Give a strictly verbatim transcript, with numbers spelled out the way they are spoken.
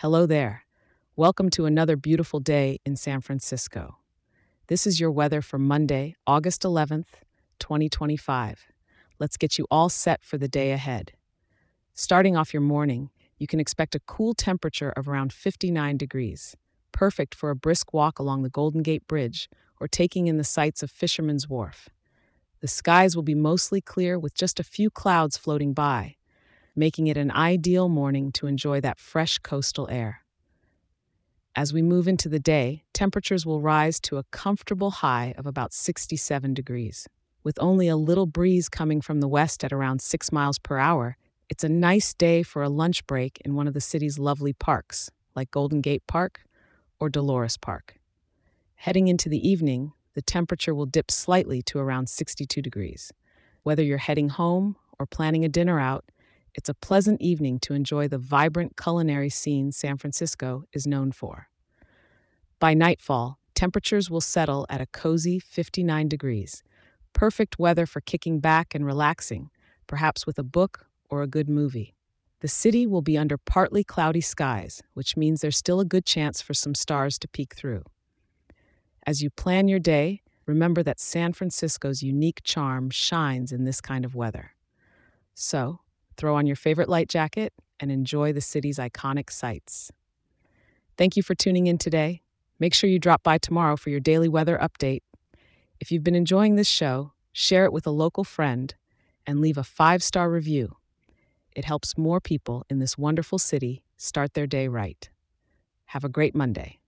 Hello there. Welcome to another beautiful day in San Francisco. This is your weather for Monday, August eleventh, twenty twenty-five. Let's get you all set for the day ahead. Starting off your morning, you can expect a cool temperature of around fifty-nine degrees, perfect for a brisk walk along the Golden Gate Bridge or taking in the sights of Fisherman's Wharf. The skies will be mostly clear with just a few clouds floating by, making it an ideal morning to enjoy that fresh coastal air. As we move into the day, temperatures will rise to a comfortable high of about sixty-seven degrees. With only a little breeze coming from the west at around six miles per hour, it's a nice day for a lunch break in one of the city's lovely parks, like Golden Gate Park or Dolores Park. Heading into the evening, the temperature will dip slightly to around sixty-two degrees. Whether you're heading home or planning a dinner out, it's a pleasant evening to enjoy the vibrant culinary scene San Francisco is known for. By nightfall, temperatures will settle at a cozy fifty-nine degrees, perfect weather for kicking back and relaxing, perhaps with a book or a good movie. The city will be under partly cloudy skies, which means there's still a good chance for some stars to peek through. As you plan your day, remember that San Francisco's unique charm shines in this kind of weather. So, throw on your favorite light jacket and enjoy the city's iconic sights. Thank you for tuning in today. Make sure you drop by tomorrow for your daily weather update. If you've been enjoying this show, share it with a local friend and leave a five-star review. It helps more people in this wonderful city start their day right. Have a great Monday.